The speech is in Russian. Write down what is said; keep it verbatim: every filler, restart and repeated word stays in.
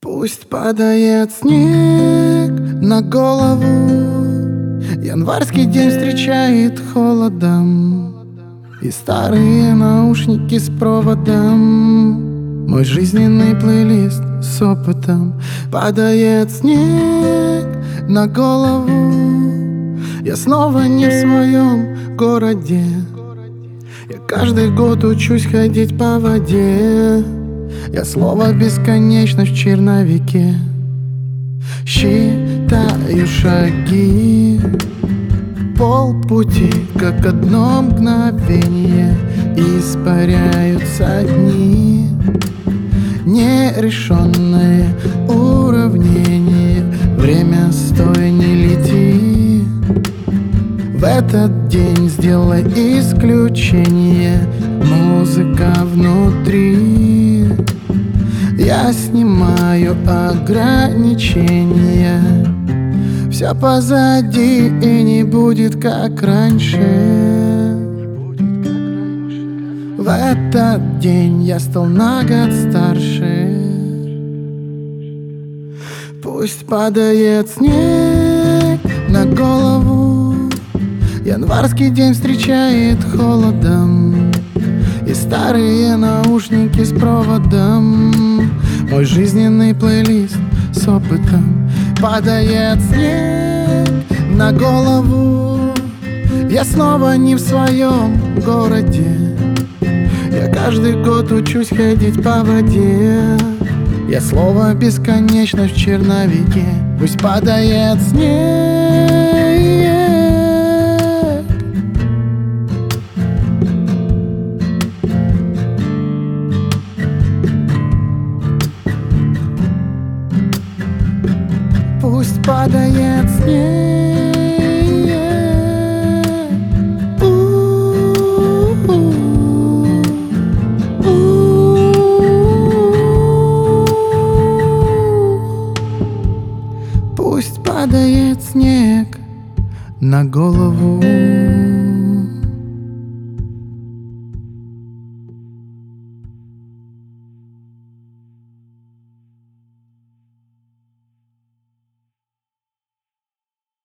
Пусть падает снег на голову, январский день встречает холодом, и старые наушники с проводом, мой жизненный плейлист с опытом. Падает снег на голову, я снова не в своем городе. Я каждый год учусь ходить по воде. Я слово бесконечность в черновике. Считаю шаги, полпути, как одно мгновение. Испаряются дни, нерешенные уравнения. Время, стой, не лети. В этот день сделай исключение. Музыка внутри. Я снимаю ограничения. Все позади и не будет как раньше. В этот день я стал на год старше. Пусть падает снег на голову, январский день встречает холодом, и старые наушники с проводом, мой жизненный плейлист с опытом. Падает снег на голову, я снова не в своем городе. Я каждый год учусь ходить по воде. Я слово бесконечность в черновике. Пусть падает снег. Пусть падает снег. Пусть падает снег на голову.